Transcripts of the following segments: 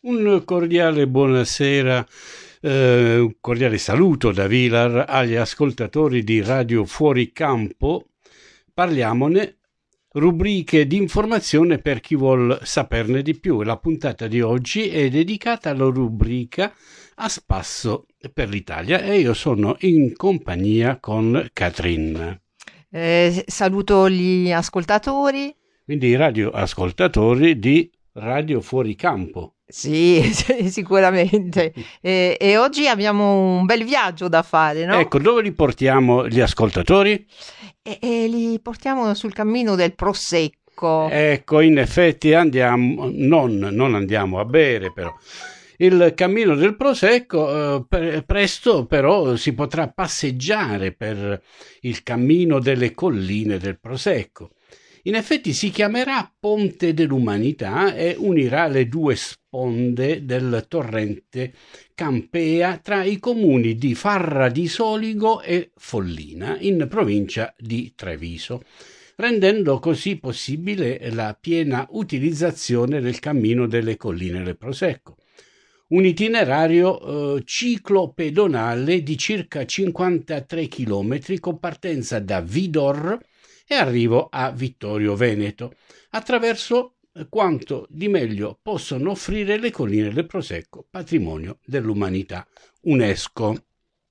Un cordiale buonasera, un cordiale saluto da Vilar agli ascoltatori di Radio Fuori Campo. Parliamone, rubriche di informazione per chi vuol saperne di più. La puntata di oggi è dedicata alla rubrica A Spasso per l'Italia e io sono in compagnia con Catherine. Saluto gli ascoltatori. Quindi i radioascoltatori di Radio Fuori Campo. Sì, sicuramente. E oggi abbiamo un bel viaggio da fare, no? Ecco, dove li portiamo gli ascoltatori? E li portiamo sul cammino del Prosecco. Ecco, in effetti non andiamo a bere, però. Il cammino del Prosecco, presto però si potrà passeggiare per il cammino delle colline del Prosecco. In effetti si chiamerà Ponte dell'Umanità e unirà le due sponde del torrente Campea tra i comuni di Farra di Soligo e Follina, in provincia di Treviso, rendendo così possibile la piena utilizzazione del cammino delle colline del Prosecco. Un itinerario ciclopedonale di circa 53 km con partenza da Vidor e arrivo a Vittorio Veneto, attraverso quanto di meglio possono offrire le colline del Prosecco, patrimonio dell'umanità UNESCO.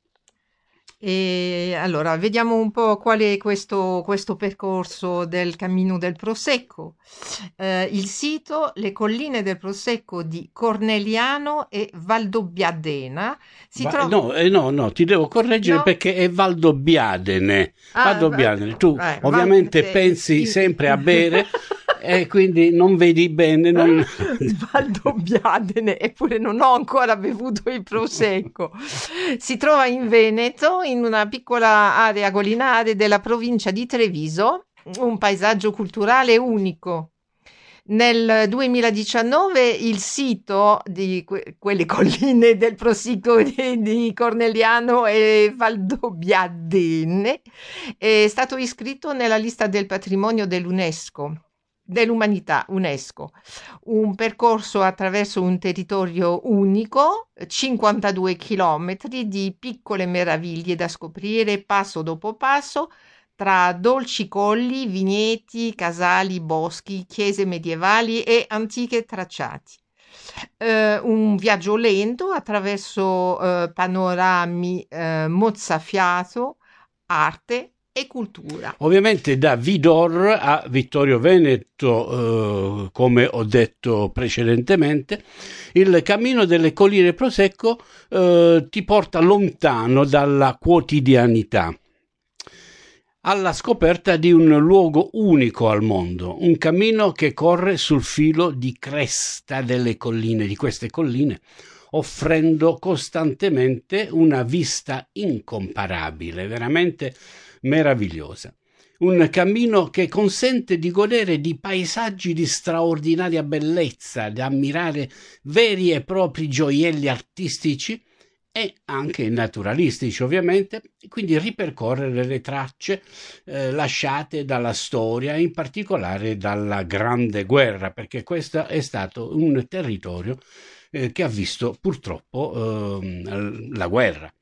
E allora vediamo un po' qual è questo percorso del cammino del Prosecco. Il sito, le colline del Prosecco di Corneliano e Valdobbiadena. No, ti devo correggere, No? perché è Valdobbiadene. Valdobbiadene. Tu ovviamente pensi sempre a bere e quindi non vedi bene. Valdobbiadene, eppure non ho ancora bevuto il Prosecco. Si trova in Veneto, in una piccola area collinare della provincia di Treviso, un paesaggio culturale unico. Nel 2019 il sito di quelle colline del Prosecco di Corneliano e Valdobbiadene è stato iscritto nella lista del patrimonio dell'umanità UNESCO. Un percorso attraverso un territorio unico, 52 chilometri di piccole meraviglie da scoprire passo dopo passo, tra dolci colli, vigneti, casali, boschi, chiese medievali e antiche tracciati. Un viaggio lento attraverso panorami mozzafiato, arte e cultura. Ovviamente da Vidor a Vittorio Veneto, come ho detto precedentemente, il cammino delle colline Prosecco ti porta lontano dalla quotidianità, alla scoperta di un luogo unico al mondo, un cammino che corre sul filo di cresta delle colline, di queste colline, offrendo costantemente una vista incomparabile, veramente meravigliosa. Un cammino che consente di godere di paesaggi di straordinaria bellezza, di ammirare veri e propri gioielli artistici e anche naturalistici, ovviamente, quindi ripercorrere le tracce lasciate dalla storia, in particolare dalla Grande Guerra, perché questo è stato un territorio che ha visto purtroppo la guerra.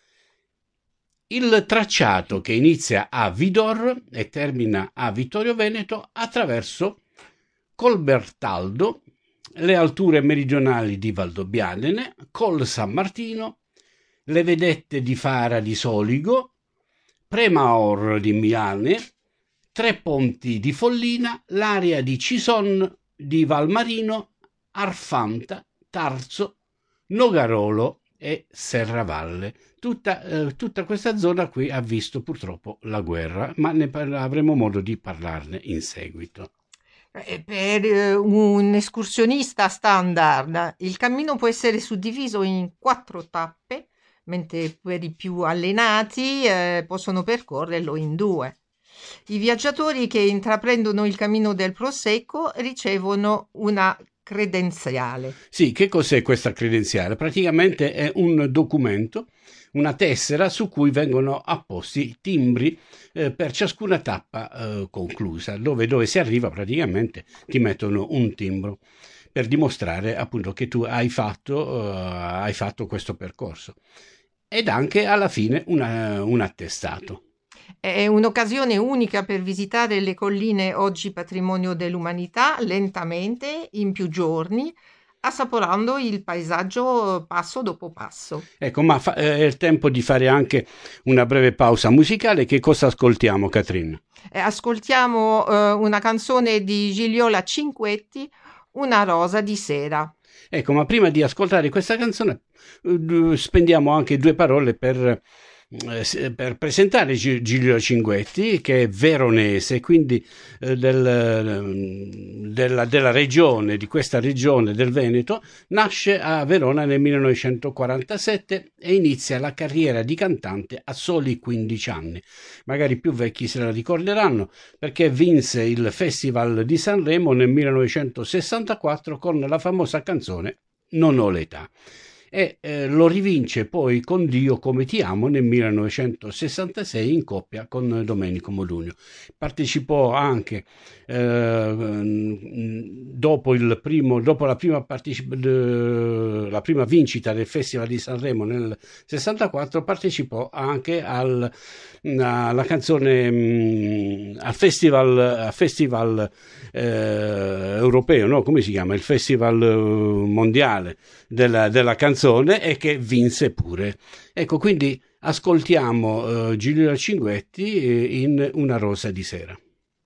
Il tracciato, che inizia a Vidor e termina a Vittorio Veneto, attraverso Colbertaldo, le alture meridionali di Valdobbiadene, Col San Martino, le vedette di Fara di Soligo, Premaor di Milane, Tre Ponti di Follina, l'area di Cison di Valmarino, Arfanta, Tarzo, Nogarolo e Serravalle. Tutta questa zona qui ha visto purtroppo la guerra, ma avremo modo di parlarne in seguito. Per un escursionista standard, il cammino può essere suddiviso in 4 tappe, mentre per i più allenati possono percorrerlo in 2. I viaggiatori che intraprendono il cammino del Prosecco ricevono una credenziale. Sì, che cos'è questa credenziale? Praticamente è un documento, una tessera su cui vengono apposti timbri per ciascuna tappa conclusa, dove si arriva praticamente ti mettono un timbro. per dimostrare appunto che tu hai fatto questo percorso, ed anche alla fine un attestato. È un'occasione unica per visitare le colline oggi patrimonio dell'umanità lentamente, in più giorni, assaporando il paesaggio passo dopo passo. Ecco, ma è il tempo di fare anche una breve pausa musicale. Che cosa ascoltiamo, Catrin? Ascoltiamo una canzone di Gigliola Cinquetti, Una rosa di sera. Ecco, ma prima di ascoltare questa canzone spendiamo anche due parole per presentare Giglio Cinquetti, che è veronese, quindi della regione, di questa regione del Veneto. Nasce a Verona nel 1947 e inizia la carriera di cantante a soli 15 anni. Magari più vecchi se la ricorderanno, perché vinse il Festival di Sanremo nel 1964 con la famosa canzone Non ho l'età. E lo rivince poi con Dio come ti amo nel 1966 in coppia con Domenico Modugno. Partecipò anche dopo la prima vincita del Festival di Sanremo nel 64, partecipò anche alla canzone al festival europeo, no? Come si chiama? Il Festival mondiale della canzone, e che vinse pure. Ecco, quindi ascoltiamo Giglio Cinquetti in Una rosa di sera.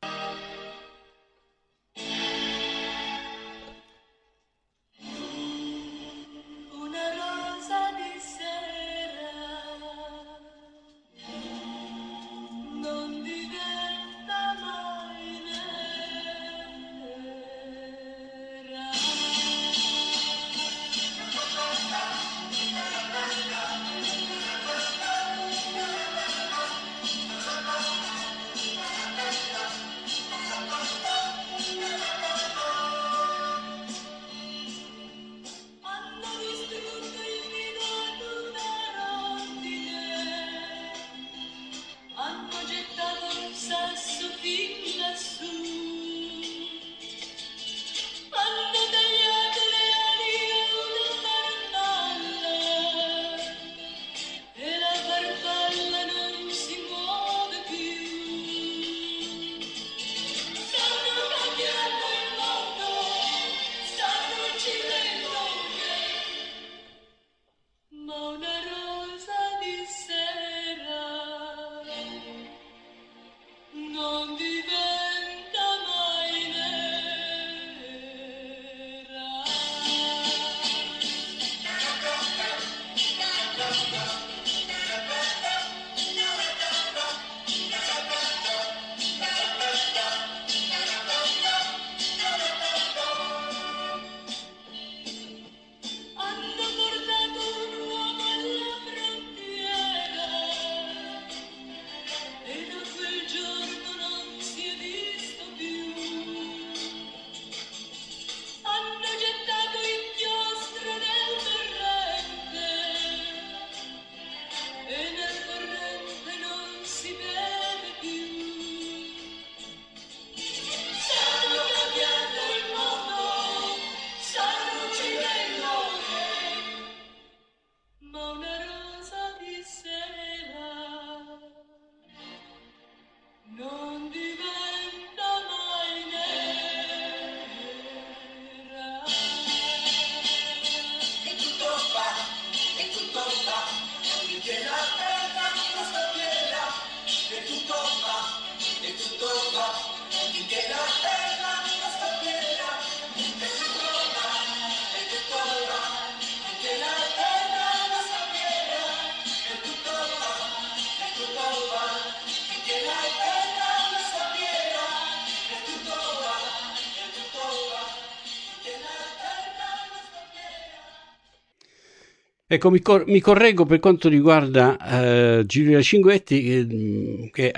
Ecco, mi correggo per quanto riguarda Giulia Cinquetti, che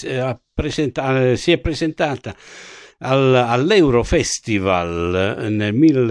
si è presentata all'Eurofestival nel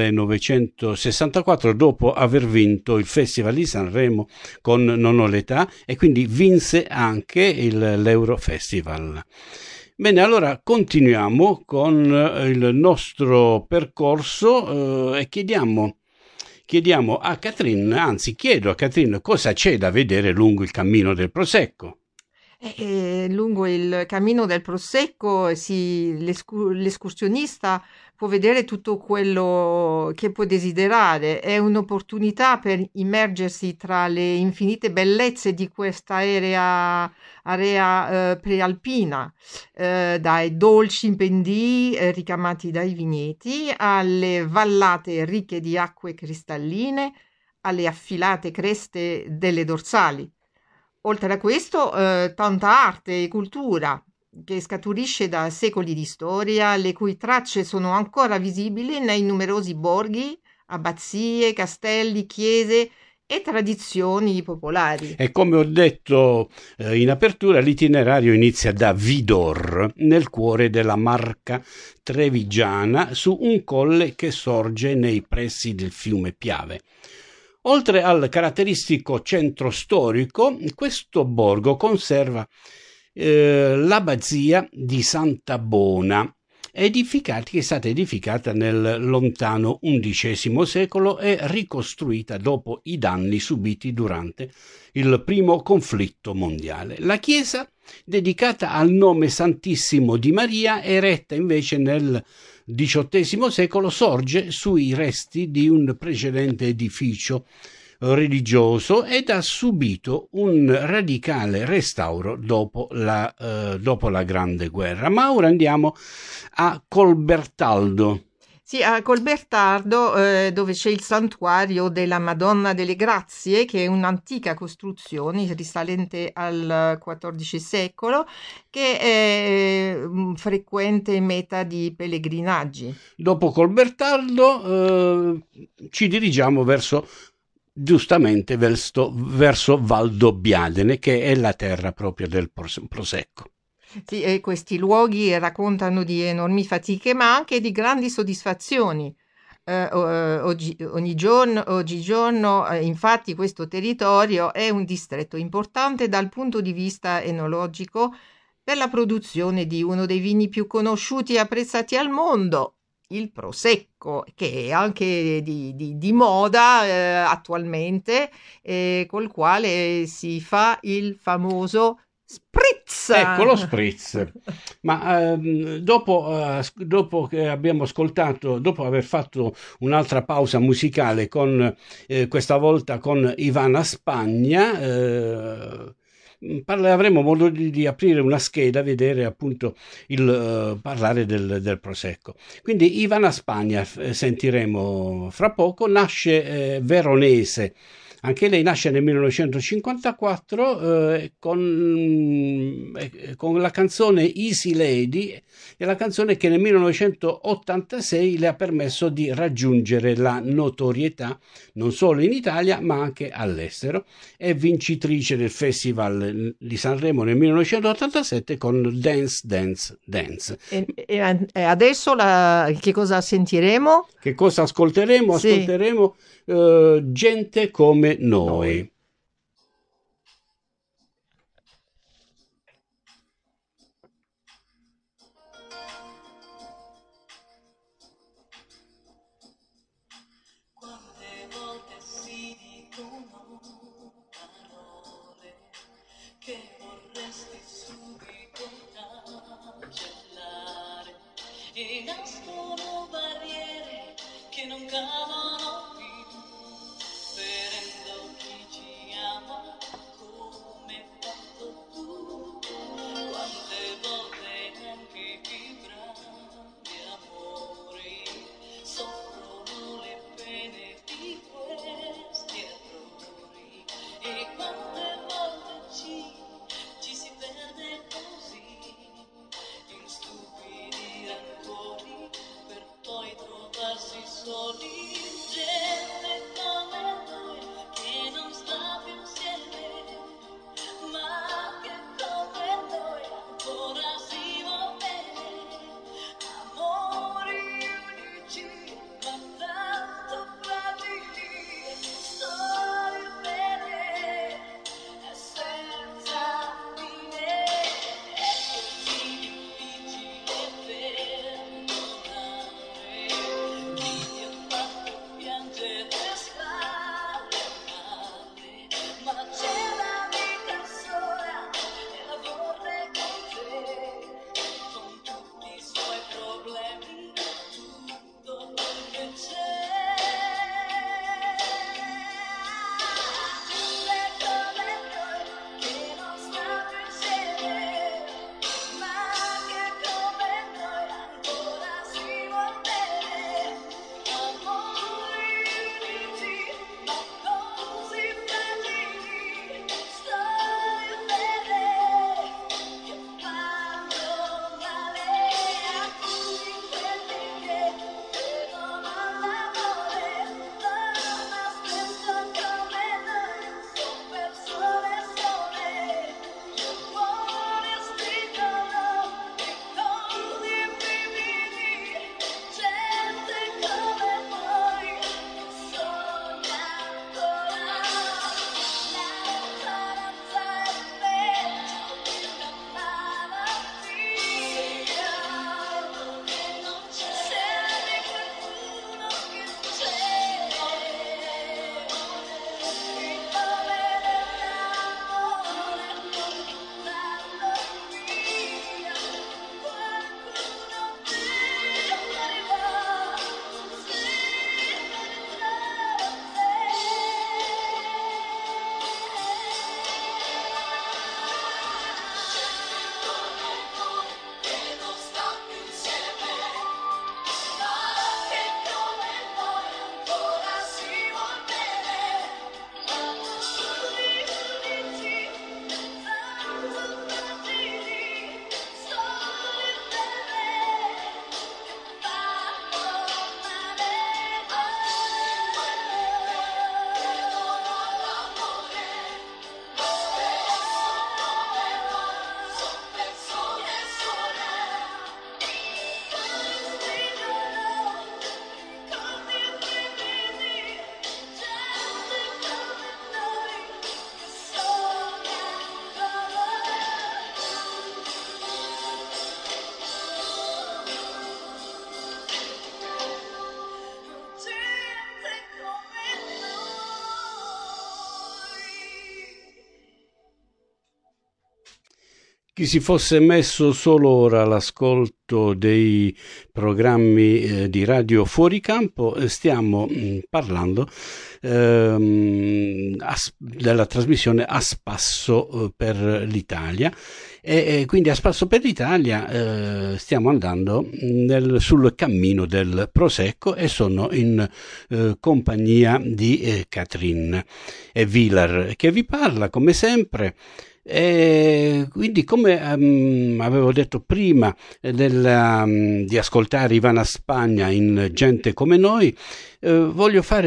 1964 dopo aver vinto il Festival di Sanremo con Non ho l'età, e quindi vinse anche l'Eurofestival. Bene, allora continuiamo con il nostro percorso e chiediamo a Catherine, anzi chiedo a Catherine cosa c'è da vedere lungo il cammino del Prosecco. Lungo il cammino del Prosecco l'escursionista può vedere tutto quello che può desiderare. È un'opportunità per immergersi tra le infinite bellezze di questa area prealpina, dai dolci pendii ricamati dai vigneti, alle vallate ricche di acque cristalline, alle affilate creste delle dorsali. Oltre a questo, tanta arte e cultura che scaturisce da secoli di storia, le cui tracce sono ancora visibili nei numerosi borghi, abbazie, castelli, chiese e tradizioni popolari. E come ho detto in apertura, l'itinerario inizia da Vidor, nel cuore della Marca trevigiana, su un colle che sorge nei pressi del fiume Piave. Oltre al caratteristico centro storico, questo borgo conserva l'abbazia di Santa Bona, che è stata edificata nel lontano XI secolo e ricostruita dopo i danni subiti durante il primo conflitto mondiale. La chiesa, dedicata al nome Santissimo di Maria, eretta invece nel XVIII secolo, sorge sui resti di un precedente edificio religioso ed ha subito un radicale restauro dopo la Grande Guerra. Ma ora andiamo a Colbertaldo. Sì, a Colbertardo, dove c'è il santuario della Madonna delle Grazie, che è un'antica costruzione risalente al XIV secolo, che è frequente meta di pellegrinaggi. Dopo Colbertaldo ci dirigiamo giustamente verso Valdobbiadene, che è la terra proprio del Prosecco. Sì, e questi luoghi raccontano di enormi fatiche, ma anche di grandi soddisfazioni. Oggigiorno, infatti, questo territorio è un distretto importante dal punto di vista enologico per la produzione di uno dei vini più conosciuti e apprezzati al mondo, il Prosecco, che è anche di moda attualmente, col quale si fa il famoso spritz. Ecco lo spritz. Ma dopo che abbiamo ascoltato, dopo aver fatto un'altra pausa musicale questa volta con Ivana Spagna, avremo modo di aprire una scheda, vedere appunto parlare del Prosecco. Quindi Ivana Spagna sentiremo fra poco, nasce veronese. Anche lei nasce nel 1954 con la canzone Easy Lady, e la canzone che nel 1986 le ha permesso di raggiungere la notorietà non solo in Italia ma anche all'estero. È vincitrice del Festival di Sanremo nel 1987 con Dance Dance Dance. E adesso che cosa sentiremo? Che cosa ascolteremo? Sì. Ascolteremo Gente come noi. Quante volte si dicono parole che vorresti subito cancellare e nascono barriere che non calano più, ferendo chi ci Chi si fosse messo solo ora all'ascolto dei programmi di radio fuori campo, stiamo parlando della trasmissione A Spasso per l'Italia e quindi a Spasso per l'Italia stiamo andando sul cammino del Prosecco e sono in compagnia di Catherine Wieler che vi parla come sempre. E quindi come avevo detto prima di ascoltare Ivana Spagna in Gente come noi, voglio fare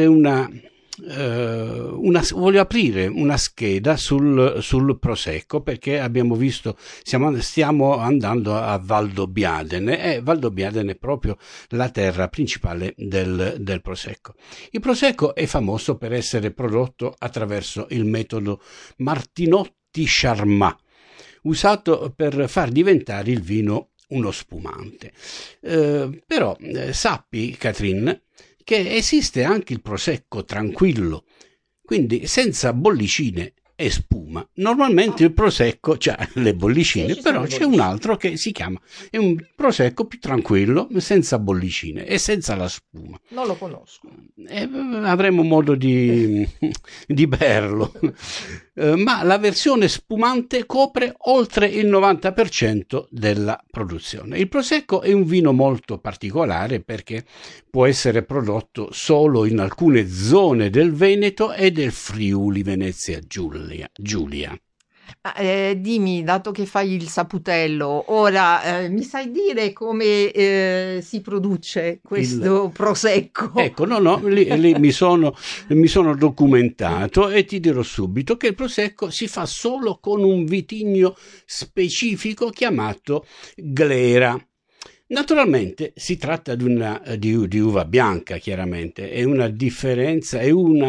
voglio aprire una scheda sul Prosecco perché abbiamo visto, stiamo andando a Valdobbiadene e Valdobbiadene è proprio la terra principale del Prosecco. Il Prosecco è famoso per essere prodotto attraverso il metodo Martinotti Charmat, usato per far diventare il vino uno spumante. Però sappi, Catherine, che esiste anche il Prosecco tranquillo, quindi senza bollicine e spuma. Normalmente il Prosecco c'ha le bollicine, però c'è un altro che si chiama, è un Prosecco più tranquillo, senza bollicine e senza la spuma. Non lo conosco. Avremo modo di berlo. Ma la versione spumante copre oltre il 90% della produzione. Il Prosecco è un vino molto particolare perché può essere prodotto solo in alcune zone del Veneto e del Friuli Venezia Giulia. Dimmi, dato che fai il saputello, ora mi sai dire come si produce questo Prosecco? Ecco, lì mi sono documentato e ti dirò subito che il Prosecco si fa solo con un vitigno specifico chiamato Glera. Naturalmente si tratta di uva bianca, chiaramente, e una differenza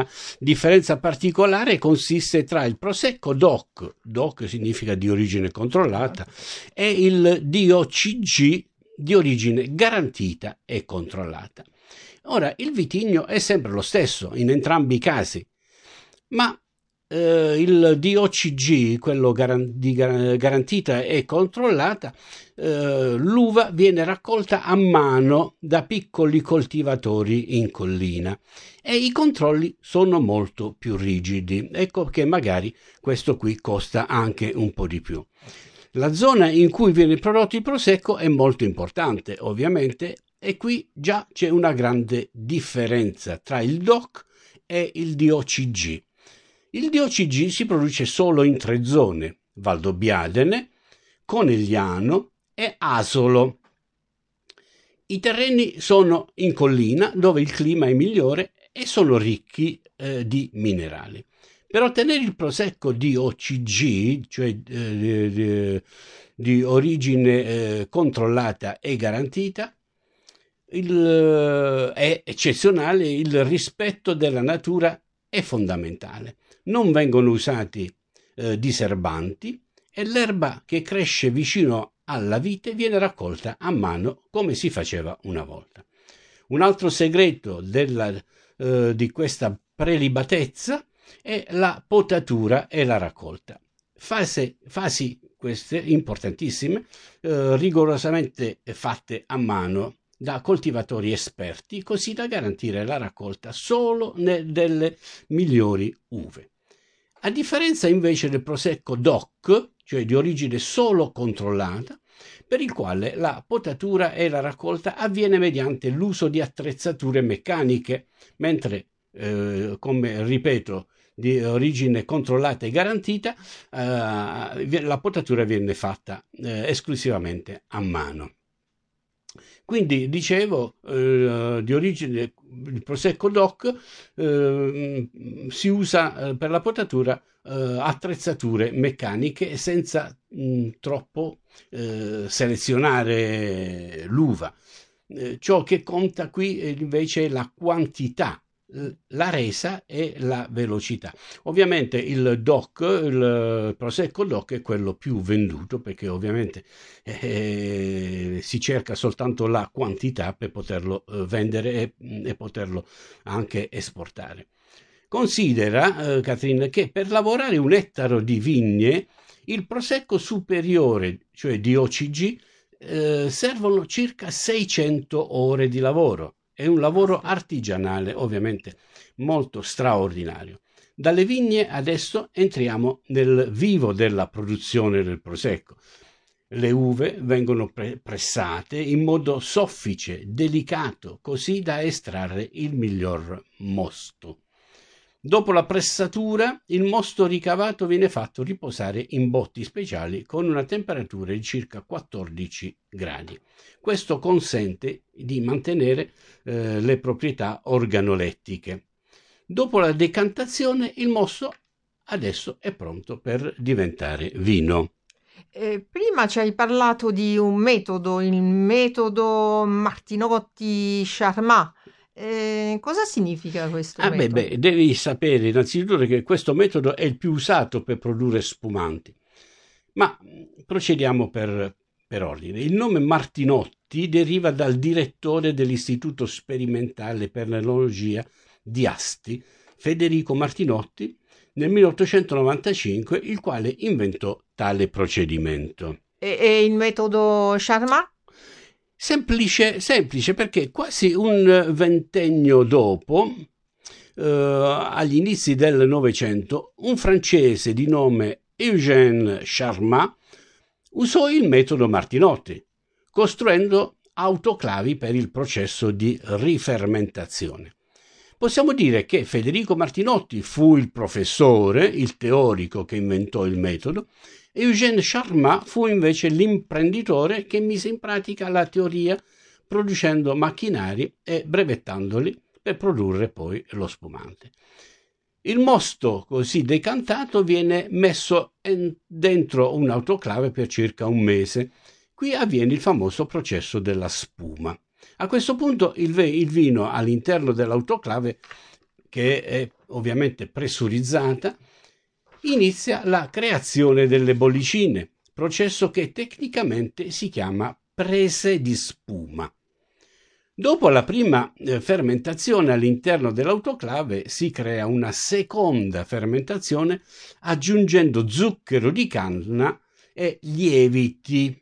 particolare consiste tra il Prosecco DOC significa di origine controllata, e il DOCG di origine garantita e controllata. Ora, il vitigno è sempre lo stesso in entrambi i casi, ma il DOCG, quello garantita e controllata, l'uva viene raccolta a mano da piccoli coltivatori in collina e i controlli sono molto più rigidi. Ecco che magari questo qui costa anche un po' di più. La zona in cui viene prodotto il Prosecco è molto importante, ovviamente, e qui già c'è una grande differenza tra il DOC e il DOCG. Il DOCG si produce solo in 3 zone: Valdobbiadene, Conegliano e Asolo. I terreni sono in collina dove il clima è migliore e sono ricchi di minerali. Per ottenere il Prosecco DOCG, cioè di origine controllata e garantita, è eccezionale, il rispetto della natura è fondamentale. Non vengono usati diserbanti e l'erba che cresce vicino alla vite viene raccolta a mano come si faceva una volta. Un altro segreto di questa prelibatezza è la potatura e la raccolta. Fasi queste importantissime, rigorosamente fatte a mano da coltivatori esperti, così da garantire la raccolta solo delle migliori uve. A differenza invece del Prosecco DOC, cioè di origine solo controllata, per il quale la potatura e la raccolta avviene mediante l'uso di attrezzature meccaniche, mentre, come ripeto, di origine controllata e garantita, la potatura viene fatta esclusivamente a mano. Quindi, dicevo, di origine il Prosecco DOC si usa per la potatura attrezzature meccaniche senza troppo selezionare l'uva. Ciò che conta qui invece è la quantità, la resa e la velocità. Ovviamente il Prosecco DOC è quello più venduto perché ovviamente si cerca soltanto la quantità per poterlo vendere e poterlo anche esportare. Considera, Catherine, che per lavorare un ettaro di vigne il prosecco superiore, cioè di OCG, servono circa 600 ore di lavoro. È un lavoro artigianale, ovviamente molto straordinario. Dalle vigne adesso entriamo nel vivo della produzione del prosecco. Le uve vengono pressate in modo soffice, delicato, così da estrarre il miglior mosto. Dopo la pressatura, il mosto ricavato viene fatto riposare in botti speciali con una temperatura di circa 14 gradi. Questo consente di mantenere le proprietà organolettiche. Dopo la decantazione, il mosto adesso è pronto per diventare vino. Prima ci hai parlato di un metodo, il metodo Martinotti-Charmat. Cosa significa questo metodo? Devi sapere innanzitutto che questo metodo è il più usato per produrre spumanti. Ma procediamo per ordine. Il nome Martinotti deriva dal direttore dell'Istituto Sperimentale per l'Enologia di Asti, Federico Martinotti, nel 1895, il quale inventò tale procedimento. E il metodo Charmat? Semplice perché quasi un ventennio dopo, agli inizi del Novecento, un francese di nome Eugène Charmat usò il metodo Martinotti, costruendo autoclavi per il processo di rifermentazione. Possiamo dire che Federico Martinotti fu il professore, il teorico che inventò il metodo, e Eugène Charmat fu invece l'imprenditore che mise in pratica la teoria producendo macchinari e brevettandoli per produrre poi lo spumante. Il mosto così decantato viene messo dentro un autoclave per circa un mese. Qui avviene il famoso processo della spuma. A questo punto il vino all'interno dell'autoclave, che è ovviamente pressurizzata, inizia la creazione delle bollicine, processo che tecnicamente si chiama prese di spuma. Dopo la prima fermentazione all'interno dell'autoclave si crea una seconda fermentazione aggiungendo zucchero di canna e lieviti.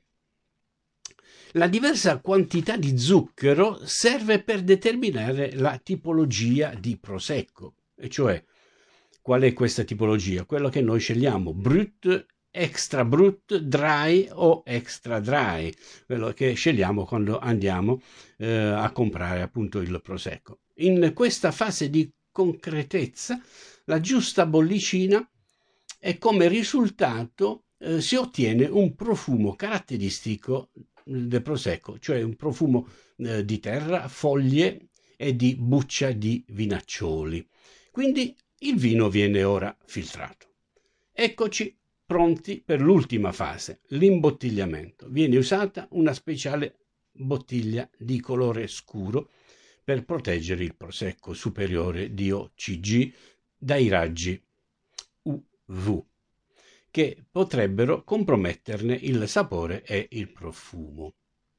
La diversa quantità di zucchero serve per determinare la tipologia di prosecco, e cioè qual è questa tipologia? Quello che noi scegliamo, brut, extra brut, dry o extra dry, quello che scegliamo quando andiamo a comprare appunto il prosecco. In questa fase di concretezza, la giusta bollicina e come risultato si ottiene un profumo caratteristico del prosecco, cioè un profumo di terra, foglie e di buccia di vinaccioli. Quindi il vino viene ora filtrato. Eccoci pronti per l'ultima fase, l'imbottigliamento. Viene usata una speciale bottiglia di colore scuro per proteggere il prosecco superiore di OCG dai raggi UV, che potrebbero comprometterne il sapore e il profumo.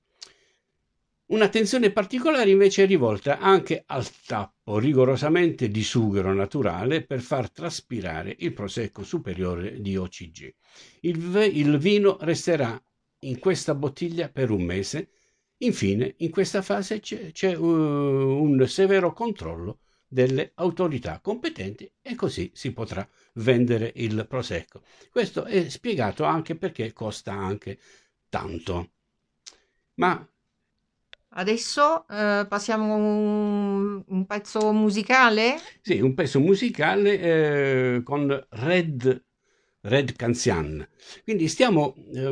Un'attenzione particolare invece è rivolta anche al tappo rigorosamente di sughero naturale per far traspirare il prosecco superiore di OCG. Il vino resterà in questa bottiglia per un mese. Infine, in questa fase c'è un severo controllo delle autorità competenti e così si potrà vendere il prosecco. Questo è spiegato anche perché costa anche tanto. Ma adesso passiamo un pezzo musicale? Sì, un pezzo musicale con Red Canzian. Quindi vi stiamo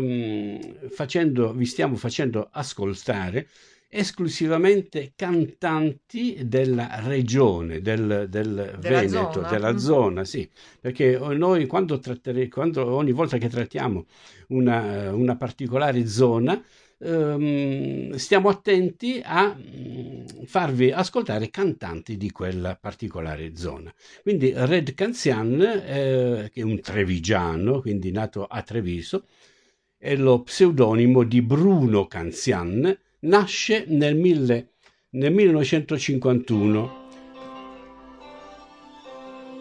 facendo ascoltare esclusivamente cantanti della regione, del Veneto, zona. della zona, sì, perché noi quando ogni volta che trattiamo una particolare zona, stiamo attenti a farvi ascoltare cantanti di quella particolare zona. Quindi Red Canzian, che è un trevigiano, quindi nato a Treviso, è lo pseudonimo di Bruno Canzian, nasce nel 1951.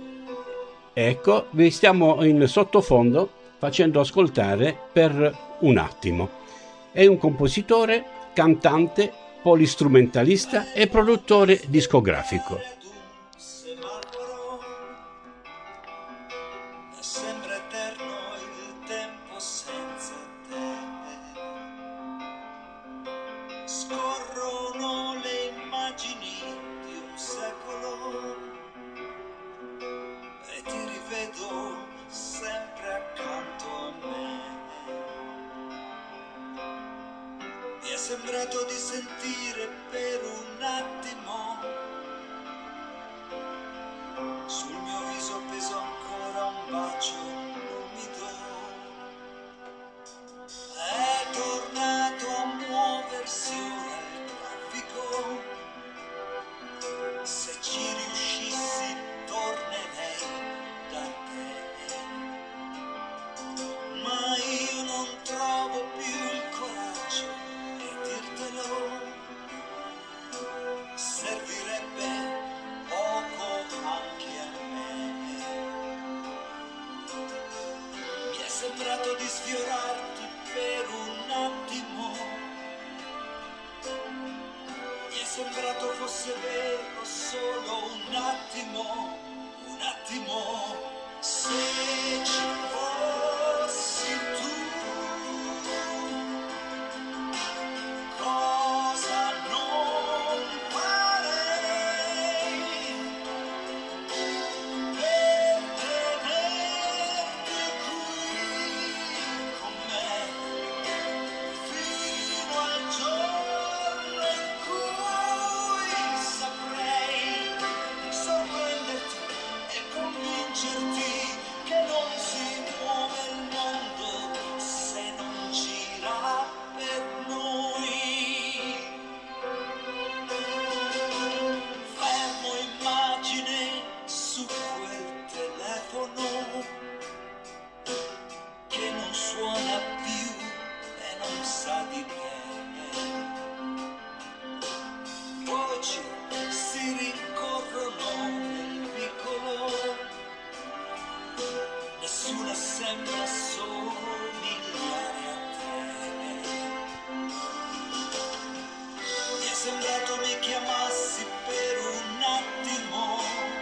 Ecco, vi stiamo in sottofondo facendo ascoltare Per un attimo. È un compositore, cantante, polistrumentalista e produttore discografico. Sembra eterno il tempo senza te. Scorrono le immagini di un secolo e ti rivedo sempre accanto a me. Mi è sembrato di sentire per un attimo sul mio viso appeso ancora un bacio umido. È tornato a muoversi ora il traffico. Se ci riuscissi tornerei da te. Ma io non trovo più il coraggio di dirtelo. Servirebbe poco anche a me. Mi è sembrato di sfiorarti per un attimo. Mi è sembrato fosse vero solo un attimo, un attimo. Se ci fossi tu, cosa non farei per tenerti qui con me fino al giorno in cui saprei sorprenderti e convincerti che non si muove il mondo se non gira per noi. Fermo immagine su quel telefono che non suona più e non sa di me. Voci si rincorrono nel piccolo, nessuna sembra somigliare a te. Mi è sembrato mi chiamassi per un attimo.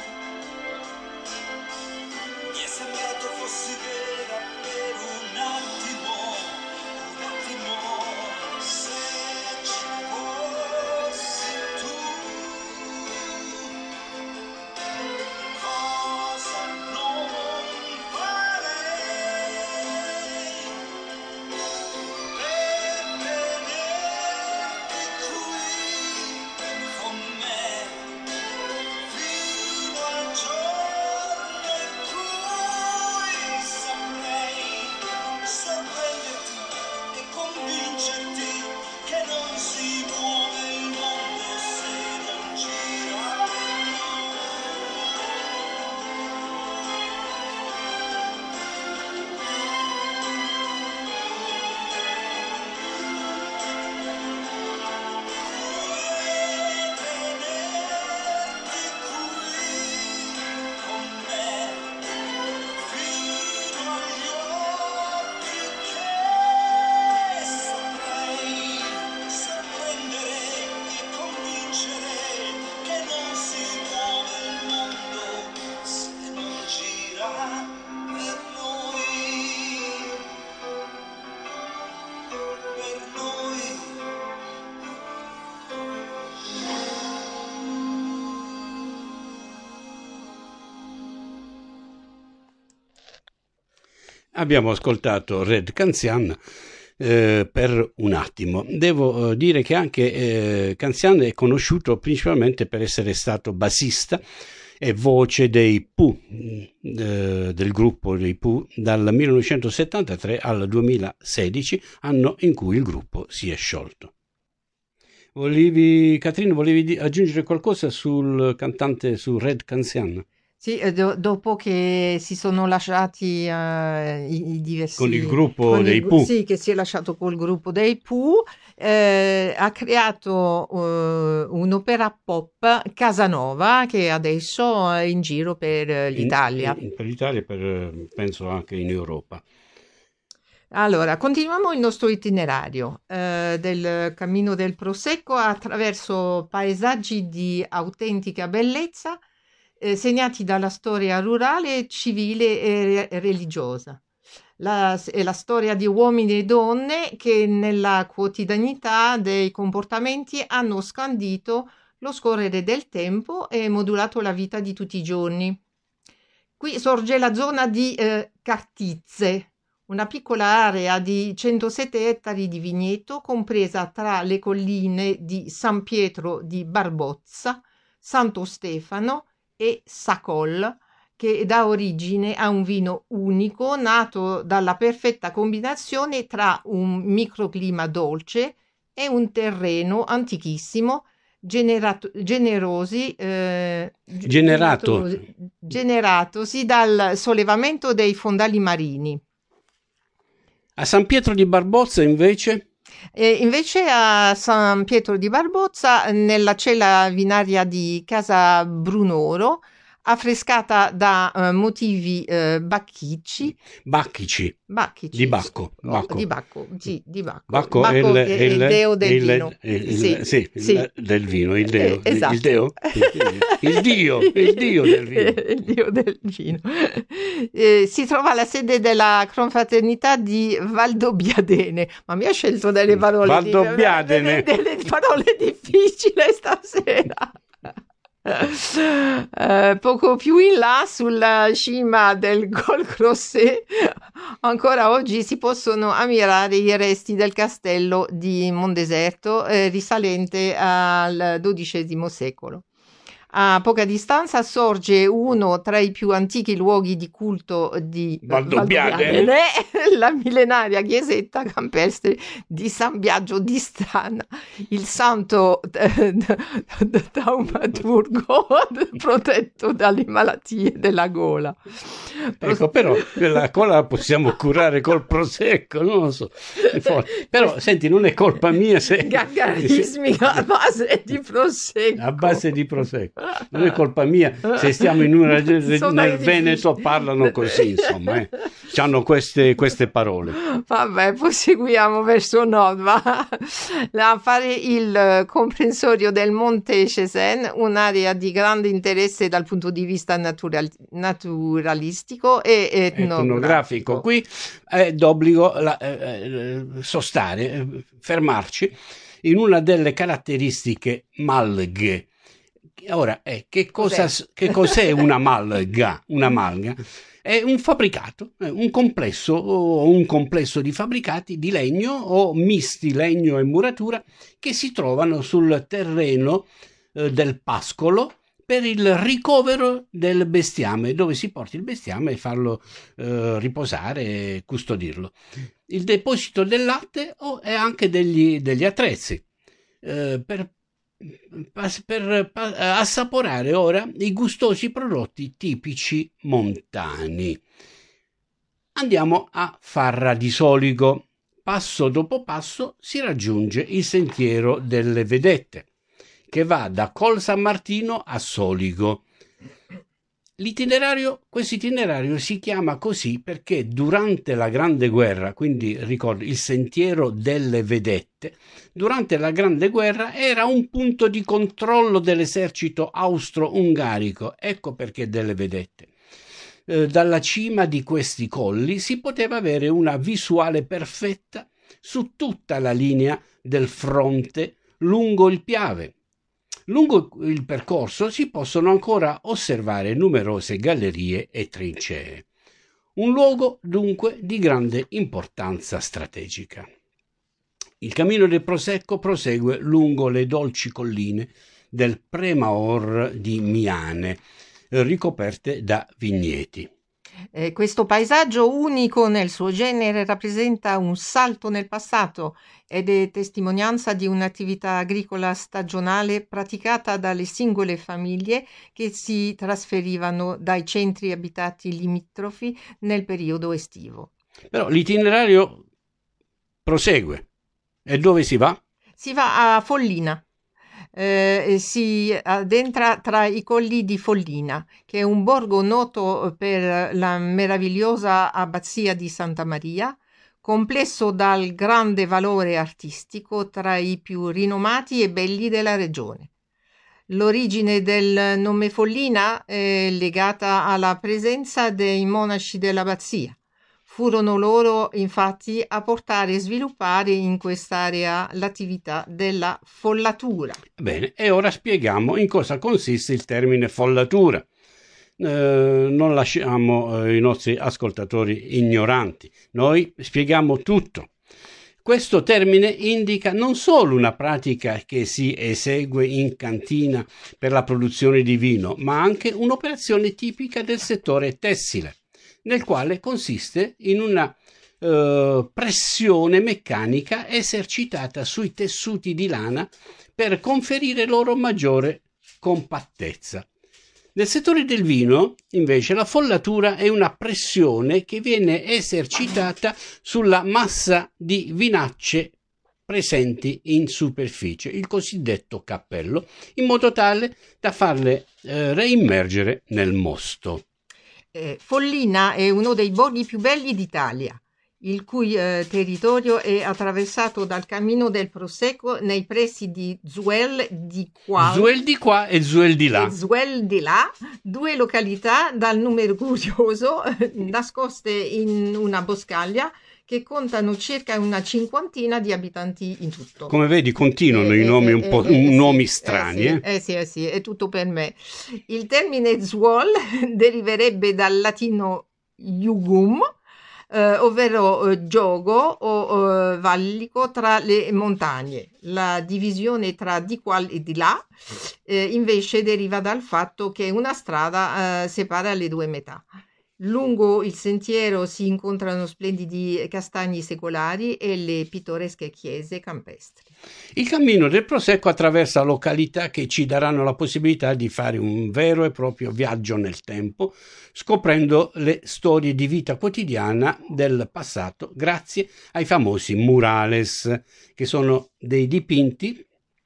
Mi è sembrato fossi vera per un attimo, un attimo. Se ci fossi tu, cosa non farei per tenerti qui con me fino al giorno in cui saprei sorprenderti e convincerti che non si muove il mondo se non gira per tenerti qui con me fino agli occhi che saprei sorprendere e convincere che non si muove il mondo se non gira per noi, per noi. Abbiamo ascoltato Red Canzian per un attimo. Devo dire che anche Canzian è conosciuto principalmente per essere stato bassista e voce dei Pooh, del gruppo dei Pooh, dal 1973 al 2016, anno in cui il gruppo si è sciolto. Catrino, volevi aggiungere qualcosa sul cantante, su Red Canzian? Sì, dopo che si sono lasciati i diversi... Con il gruppo dei Pooh. Sì, che si è lasciato col gruppo dei Pooh, ha creato un'opera pop Casanova che adesso è in giro per l'Italia. Per l'Italia e penso anche in Europa. Allora, continuiamo il nostro itinerario del Cammino del Prosecco attraverso paesaggi di autentica bellezza, segnati dalla storia rurale, civile e religiosa. È la storia di uomini e donne che nella quotidianità dei comportamenti hanno scandito lo scorrere del tempo e modulato la vita di tutti i giorni. Qui sorge la zona di Cartizze, una piccola area di 107 ettari di vigneto compresa tra le colline di San Pietro di Barbozza, Santo Stefano e Sacol, che dà origine a un vino unico nato dalla perfetta combinazione tra un microclima dolce e un terreno antichissimo generatosi dal sollevamento dei fondali marini. A San Pietro di Barbozza invece? Invece a San Pietro di Barbozza, nella cella vinaria di Casa Brunoro, affrescata da motivi bacchici. Bacchici. Bacchici. Di Bacco. Di Bacco, sì, di Bacco. Bacco è il deo del vino. Sì, del vino, il deo. Esatto. Il deo? Il dio del vino. Il dio del vino. Si trova la sede della confraternita di Valdobbiadene, ma mi ha scelto delle parole Valdobbiadene. delle parole difficili stasera. Poco più in là, sulla cima del Col Crozet, ancora oggi si possono ammirare i resti del castello di Mondeserto, risalente al XII secolo. A poca distanza sorge uno tra i più antichi luoghi di culto di Valdobbiadene, la millenaria chiesetta campestre di San Biagio di Strana, il santo taumaturgo protetto dalle malattie della gola. Ecco, però la gola la possiamo curare col prosecco, non lo so. Però senti, non è colpa mia se gaggarismi a base di prosecco. A base di prosecco. Non è colpa mia se stiamo in una nel Veneto parlano così, insomma, hanno queste parole. Vabbè, proseguiamo verso nord, va a fare il comprensorio del Monte Cesen, un'area di grande interesse dal punto di vista naturalistico e etnografico. Qui è d'obbligo sostare, fermarci in una delle caratteristiche malghe. Ora, che cos'è una malga? Una malga è un fabbricato, un complesso di fabbricati di legno o misti legno e muratura che si trovano sul terreno del pascolo per il ricovero del bestiame, dove si porta il bestiame e farlo riposare e custodirlo. Il deposito del latte e anche degli attrezzi per assaporare ora i gustosi prodotti tipici montani. Andiamo a Farra di Soligo. Passo dopo passo si raggiunge il sentiero delle vedette, che va da Col San Martino a Soligo. Questo itinerario si chiama così perché durante la Grande Guerra, quindi ricordo il sentiero delle vedette, durante la Grande Guerra era un punto di controllo dell'esercito austro-ungarico, ecco perché delle vedette. Dalla cima di questi colli si poteva avere una visuale perfetta su tutta la linea del fronte lungo il Piave. Lungo il percorso si possono ancora osservare numerose gallerie e trincee. Un luogo dunque di grande importanza strategica. Il cammino del Prosecco prosegue lungo le dolci colline del Premaor di Miane, ricoperte da vigneti. Questo paesaggio unico nel suo genere rappresenta un salto nel passato ed è testimonianza di un'attività agricola stagionale praticata dalle singole famiglie che si trasferivano dai centri abitati limitrofi nel periodo estivo. Però l'itinerario prosegue. E dove si va? Si va a Follina. E si addentra tra i colli di Follina, che è un borgo noto per la meravigliosa abbazia di Santa Maria, complesso dal grande valore artistico, tra i più rinomati e belli della regione. L'origine del nome Follina è legata alla presenza dei monaci dell'abbazia. Furono loro, infatti, a portare e sviluppare in quest'area l'attività della follatura. Bene, e ora spieghiamo in cosa consiste il termine follatura. Non lasciamo i nostri ascoltatori ignoranti, noi spieghiamo tutto. Questo termine indica non solo una pratica che si esegue in cantina per la produzione di vino, ma anche un'operazione tipica del settore tessile, nel quale consiste in una pressione meccanica esercitata sui tessuti di lana per conferire loro maggiore compattezza. Nel settore del vino, invece, la follatura è una pressione che viene esercitata sulla massa di vinacce presenti in superficie, il cosiddetto cappello, in modo tale da farle reimmergere nel mosto. Follina è uno dei borghi più belli d'Italia, il cui territorio è attraversato dal cammino del Prosecco nei pressi di Zuel di qua e Zuel di là. e Zuel di là, due località dal numero curioso nascoste in una boscaglia che contano circa una cinquantina di abitanti in tutto. Come vedi, continuano i nomi un po' nomi strani. Sì, è tutto per me. Il termine Zuol deriverebbe dal latino iugum, ovvero giogo o vallico tra le montagne. La divisione tra di qua e di là invece deriva dal fatto che una strada separa le due metà. Lungo il sentiero si incontrano splendidi castagni secolari e le pittoresche chiese campestri. Il cammino del Prosecco attraversa località che ci daranno la possibilità di fare un vero e proprio viaggio nel tempo, scoprendo le storie di vita quotidiana del passato grazie ai famosi murales, che sono dei dipinti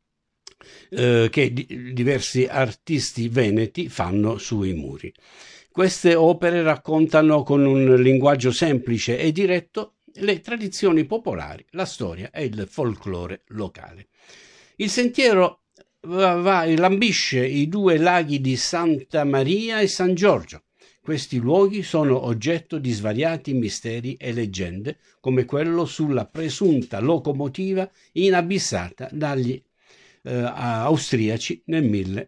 che diversi artisti veneti fanno sui muri. Queste opere raccontano con un linguaggio semplice e diretto le tradizioni popolari, la storia e il folklore locale. Il sentiero lambisce i due laghi di Santa Maria e San Giorgio. Questi luoghi sono oggetto di svariati misteri e leggende, come quello sulla presunta locomotiva inabissata dagli austriaci nel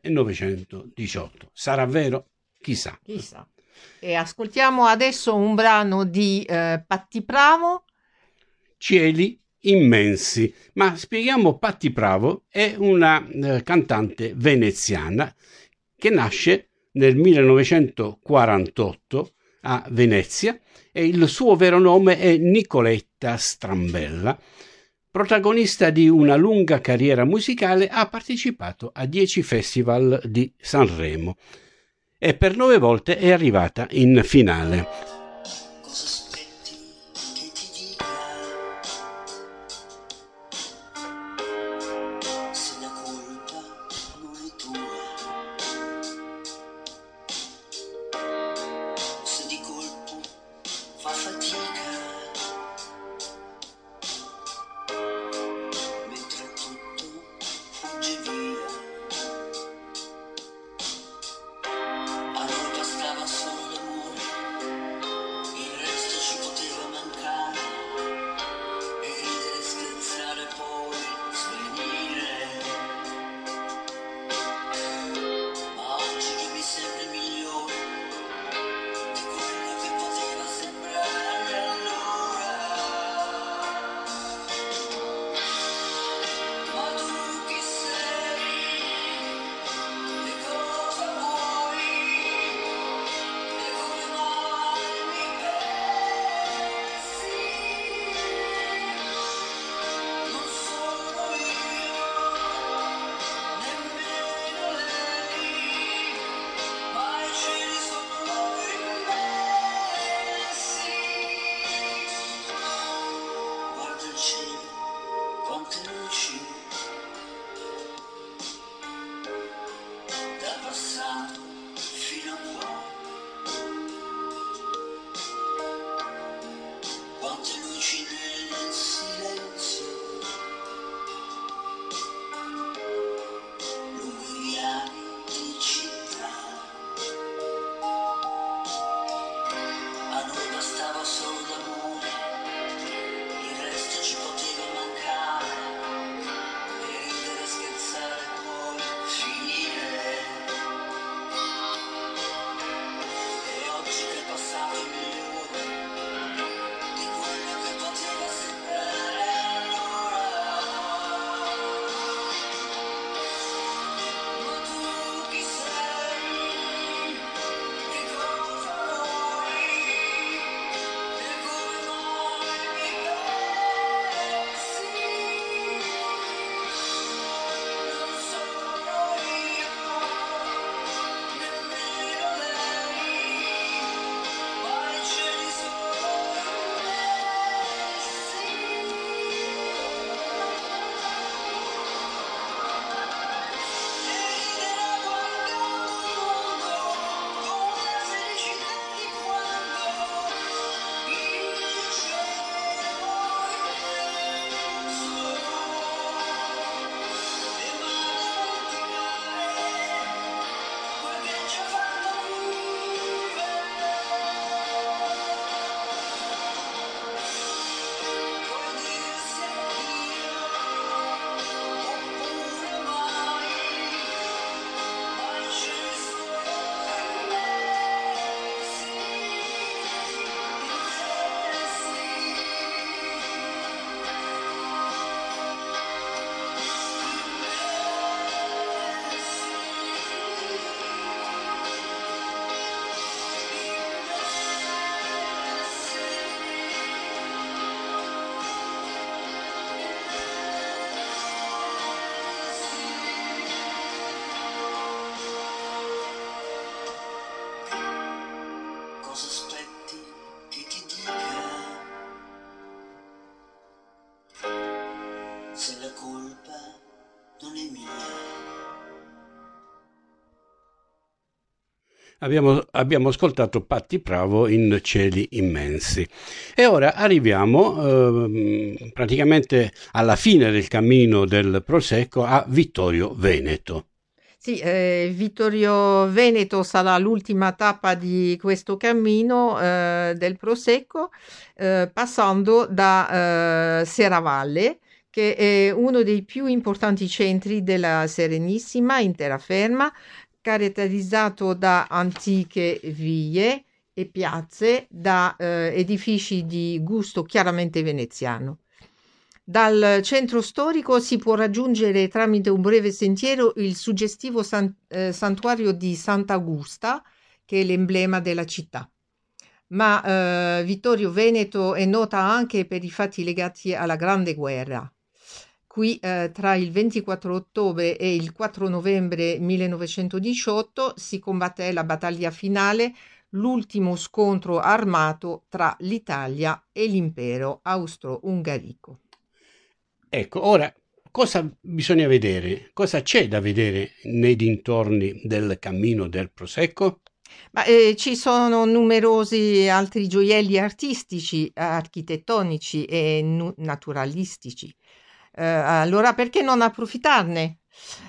1918. Sarà vero? Chissà. E ascoltiamo adesso un brano di Patti Pravo. Cieli immensi. Ma spieghiamo, Patti Pravo è una cantante veneziana che nasce nel 1948 a Venezia e il suo vero nome è Nicoletta Strambella. Protagonista di una lunga carriera musicale, ha partecipato a 10 festival di Sanremo e per 9 volte è arrivata in finale. Cosa aspetti che ti dica? Se la colpa non è tua, se di colpo fa fatica, mentre tutto fugge via. A noi bastava solo l'amore colpa non è mia. Abbiamo ascoltato Patti Bravo in Cieli immensi e ora arriviamo praticamente alla fine del cammino del Prosecco a Vittorio Veneto. Sì, Vittorio Veneto sarà l'ultima tappa di questo cammino del Prosecco, passando da Serravalle, che è uno dei più importanti centri della Serenissima in terraferma, caratterizzato da antiche vie e piazze, da edifici di gusto chiaramente veneziano. Dal centro storico si può raggiungere tramite un breve sentiero il suggestivo santuario di Sant'Augusta, che è l'emblema della città. Ma Vittorio Veneto è nota anche per i fatti legati alla Grande Guerra. Qui tra il 24 ottobre e il 4 novembre 1918 si combatté la battaglia finale, l'ultimo scontro armato tra l'Italia e l'impero austro-ungarico. Ecco, ora cosa bisogna vedere? Cosa c'è da vedere nei dintorni del cammino del Prosecco? Ma, ci sono numerosi altri gioielli artistici, architettonici e naturalistici. Allora perché non approfittarne?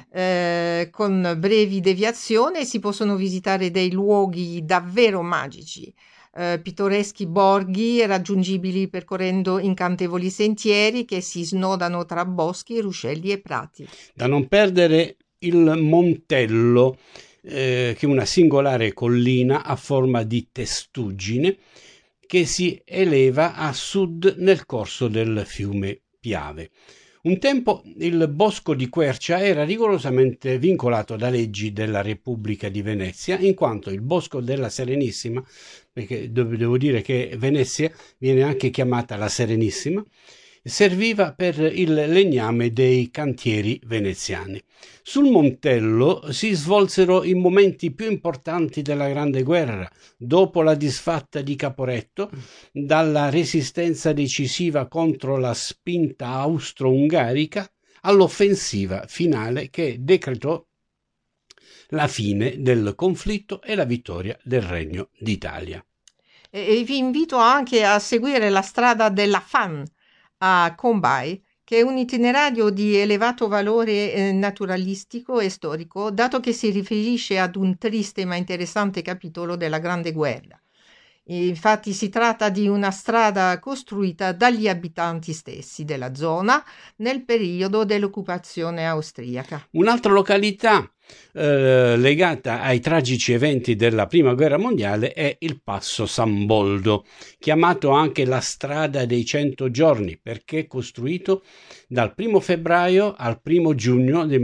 Con brevi deviazioni si possono visitare dei luoghi davvero magici, pittoreschi borghi raggiungibili percorrendo incantevoli sentieri che si snodano tra boschi, ruscelli e prati. Da non perdere il Montello, che è una singolare collina a forma di testuggine che si eleva a sud nel corso del fiume Piave. Un tempo il bosco di Quercia era rigorosamente vincolato da leggi della Repubblica di Venezia, in quanto il bosco della Serenissima, perché devo dire che Venezia viene anche chiamata la Serenissima, serviva per il legname dei cantieri veneziani. Sul Montello si svolsero i momenti più importanti della Grande Guerra, dopo la disfatta di Caporetto, dalla resistenza decisiva contro la spinta austro-ungarica all'offensiva finale che decretò la fine del conflitto e la vittoria del Regno d'Italia. E vi invito anche a seguire la strada della Fan a Combay, che è un itinerario di elevato valore naturalistico e storico, dato che si riferisce ad un triste ma interessante capitolo della Grande Guerra. Infatti si tratta di una strada costruita dagli abitanti stessi della zona nel periodo dell'occupazione austriaca. Un'altra località legata ai tragici eventi della Prima Guerra Mondiale è il Passo San Boldo, chiamato anche la strada dei 100 giorni, perché costruito dal 1 febbraio al 1 giugno del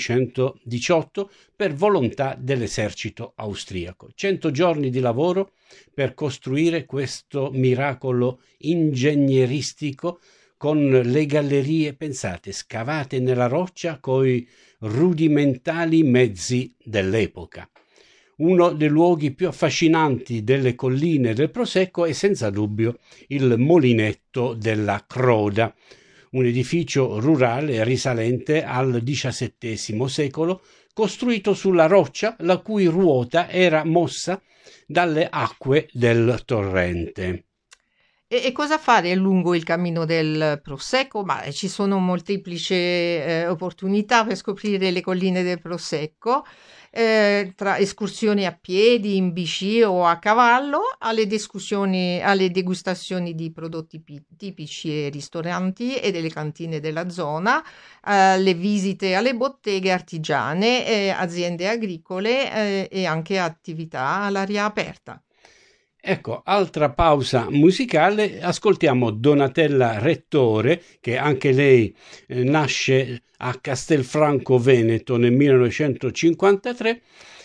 1918 per volontà dell'esercito austriaco. 100 giorni di lavoro per costruire questo miracolo ingegneristico con le gallerie, pensate, scavate nella roccia coi rudimentali mezzi dell'epoca. Uno dei luoghi più affascinanti delle colline del Prosecco è senza dubbio il Molinetto della Croda, un edificio rurale risalente al XVII secolo, costruito sulla roccia la cui ruota era mossa dalle acque del torrente. E cosa fare lungo il cammino del Prosecco? Ma ci sono molteplici opportunità per scoprire le colline del Prosecco, tra escursioni a piedi, in bici o a cavallo, alle degustazioni di prodotti tipici e ristoranti e delle cantine della zona, le visite alle botteghe artigiane, aziende agricole e anche attività all'aria aperta. Ecco, altra pausa musicale, ascoltiamo Donatella Rettore, che anche lei nasce a Castelfranco Veneto nel 1953,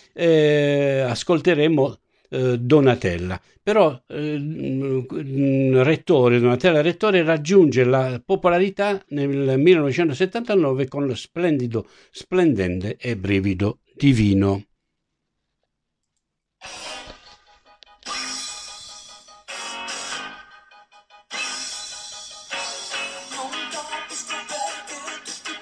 ascolteremo Donatella. Però Donatella Rettore raggiunge la popolarità nel 1979 con lo splendido Splendente e Brivido Divino. Non dopo scoperte tutti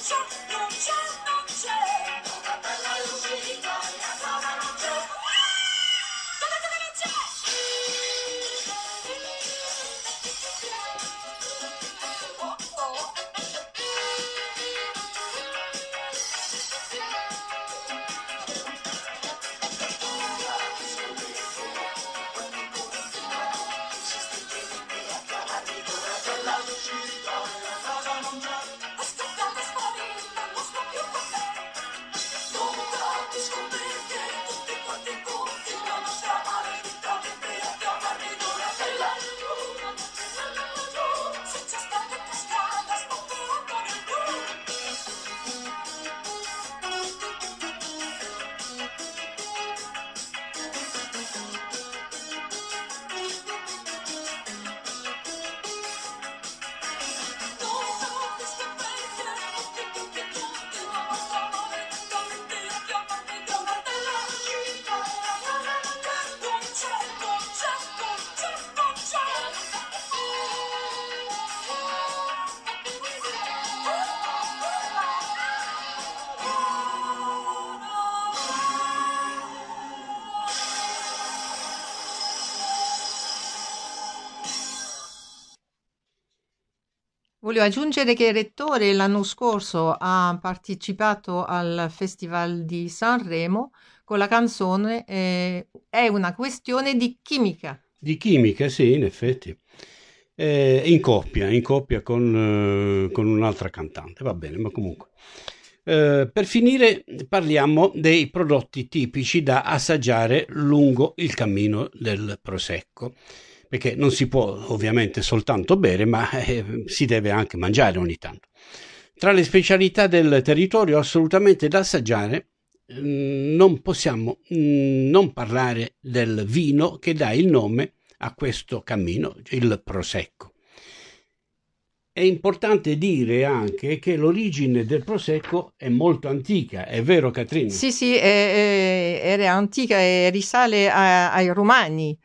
Voglio aggiungere che il rettore l'anno scorso ha partecipato al Festival di Sanremo con la canzone È una questione di chimica. Di chimica, sì, in effetti. In coppia con un'altra cantante, va bene, ma comunque. Per finire parliamo dei prodotti tipici da assaggiare lungo il cammino del Prosecco, perché non si può ovviamente soltanto bere, ma si deve anche mangiare ogni tanto. Tra le specialità del territorio assolutamente da assaggiare non possiamo non parlare del vino che dà il nome a questo cammino, il Prosecco. È importante dire anche che l'origine del Prosecco è molto antica, è vero Catrina? Sì, era antica e risale ai Romani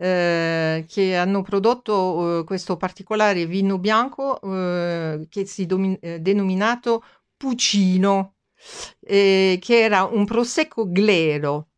che hanno prodotto questo particolare vino bianco che si denominato Puccino, che era un Prosecco glero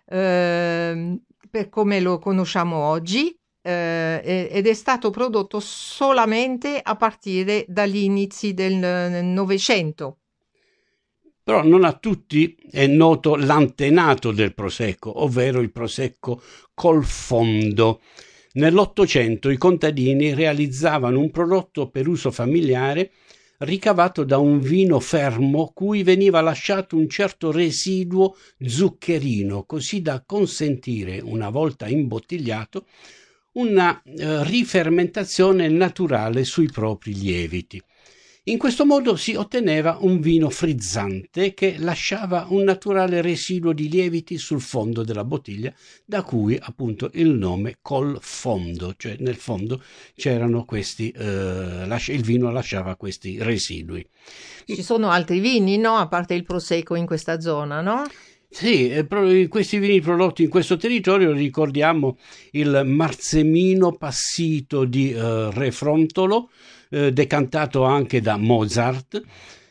per come lo conosciamo oggi. Ed è stato prodotto solamente a partire dagli inizi del Novecento. Però non a tutti è noto l'antenato del Prosecco, ovvero il Prosecco col fondo. Nell'Ottocento i contadini realizzavano un prodotto per uso familiare ricavato da un vino fermo cui veniva lasciato un certo residuo zuccherino, così da consentire, una volta imbottigliato, una rifermentazione naturale sui propri lieviti. In questo modo si otteneva un vino frizzante che lasciava un naturale residuo di lieviti sul fondo della bottiglia, da cui appunto il nome col fondo, cioè nel fondo c'erano questi, il vino lasciava questi residui. Ci sono altri vini, no? A parte il Prosecco in questa zona, no? Sì, questi vini prodotti in questo territorio ricordiamo il Marzemino Passito di Re Frontolo, decantato anche da Mozart,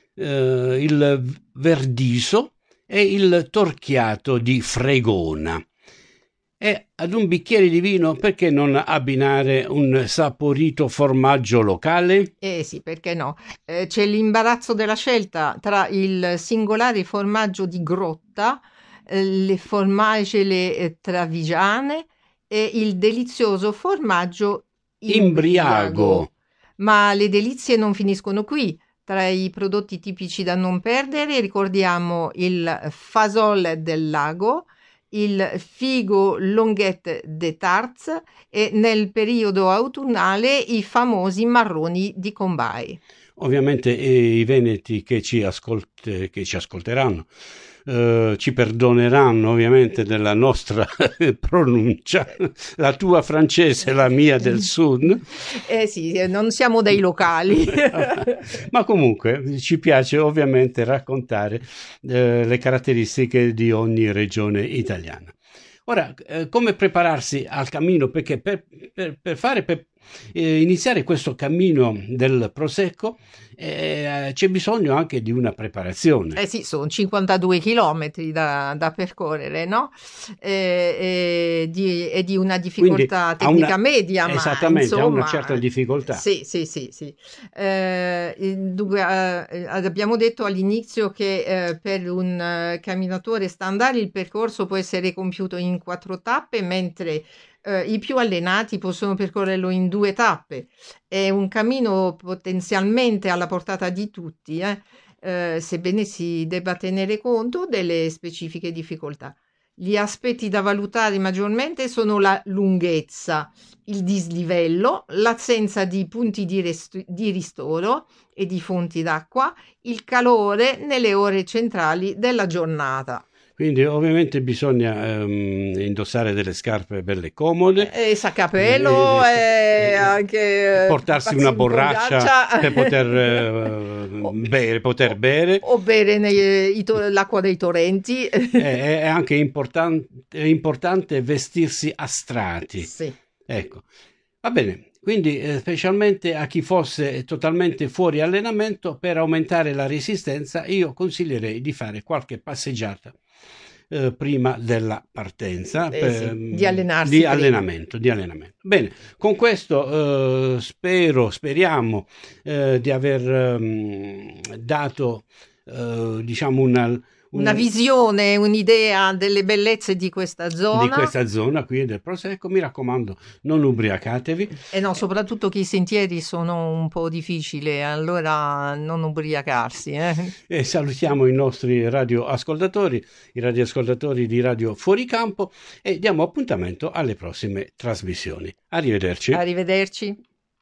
il Verdiso e il Torchiato di Fregona. E ad un bicchiere di vino perché non abbinare un saporito formaggio locale? Sì, perché no? C'è l'imbarazzo della scelta tra il singolare formaggio di grotta, le formagele travigiane e il delizioso formaggio imbriago. Ma le delizie non finiscono qui. Tra i prodotti tipici da non perdere ricordiamo il fasol del lago, il figo Longuette de Tarts e nel periodo autunnale i famosi marroni di Combay. Ovviamente i veneti che ci ascolteranno ci perdoneranno ovviamente della nostra pronuncia, la tua francese, la mia del sud. Sì, non siamo dei locali. Ma comunque ci piace ovviamente raccontare le caratteristiche di ogni regione italiana. Ora, come prepararsi al cammino? Perché per iniziare questo cammino del Prosecco c'è bisogno anche di una preparazione. Eh sì, sono 52 chilometri da percorrere, no? E di una difficoltà Quindi tecnica media, ma esattamente, ha una insomma, certa difficoltà. sì, sì, sì, sì. Dunque, abbiamo detto all'inizio che per un camminatore standard il percorso può essere compiuto in 4 tappe, mentre i più allenati possono percorrerlo in 2 tappe. È un cammino potenzialmente alla portata di tutti, sebbene si debba tenere conto delle specifiche difficoltà. Gli aspetti da valutare maggiormente sono la lunghezza, il dislivello, l'assenza di punti di ristoro e di fonti d'acqua, il calore nelle ore centrali della giornata. Quindi ovviamente bisogna indossare delle scarpe belle comode, Sacca-pelo e anche portarsi una borraccia per poter bere. o bere l'acqua dei torrenti. È anche importante vestirsi a strati. Sì. Ecco, va bene. Quindi specialmente a chi fosse totalmente fuori allenamento, per aumentare la resistenza, io consiglierei di fare qualche passeggiata prima della partenza, Sì, di allenarsi di prima. allenamento. Bene, con questo speriamo di aver dato diciamo una visione, un'idea delle bellezze di questa zona. Qui del Prosecco. Mi raccomando, non ubriacatevi. E no, soprattutto che i sentieri sono un po' difficili, allora non ubriacarsi. E salutiamo i nostri radioascoltatori, i radioascoltatori di Radio Fuoricampo, e diamo appuntamento alle prossime trasmissioni. Arrivederci. Arrivederci.